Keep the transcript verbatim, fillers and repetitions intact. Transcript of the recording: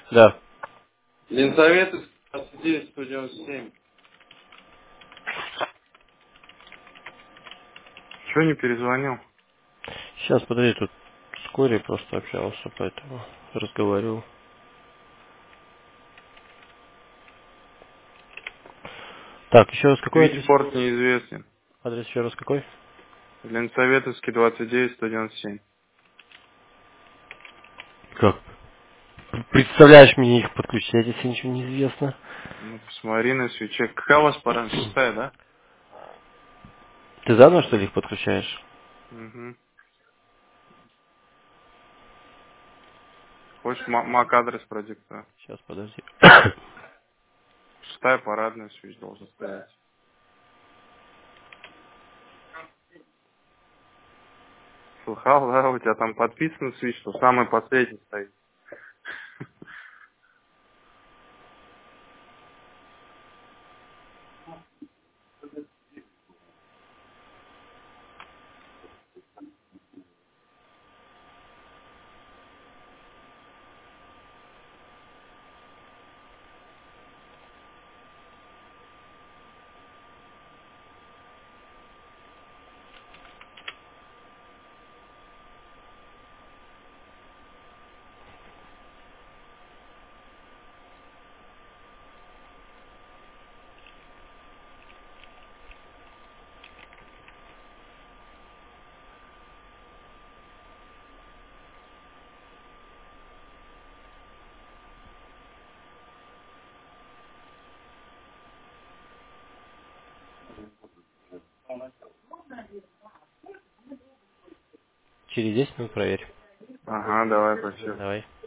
Да. Ленсоветы двадцать девять сто девяносто семь. Чего не перезвонил? Сейчас, подожди, тут с Корей просто общался, поэтому разговаривал. Так, еще раз какой адрес? Свитчборд неизвестен. Адрес еще раз какой? Ленсоветовский двадцать девять сто девяносто семь. Как? Представляешь мне их подключать, если ничего не известно. Ну, посмотри на свече. Какая у вас пора? Шестая, да? Ты заново, что ли, их подключаешь? Угу. Хочешь мак адрес продиктую? Сейчас, подожди. Шестая парадная свеча должна стоять. Слыхал, да? У тебя там подписан свич, что самый последний стоит. Через десять минут проверь. Ага, давай, спасибо. Давай.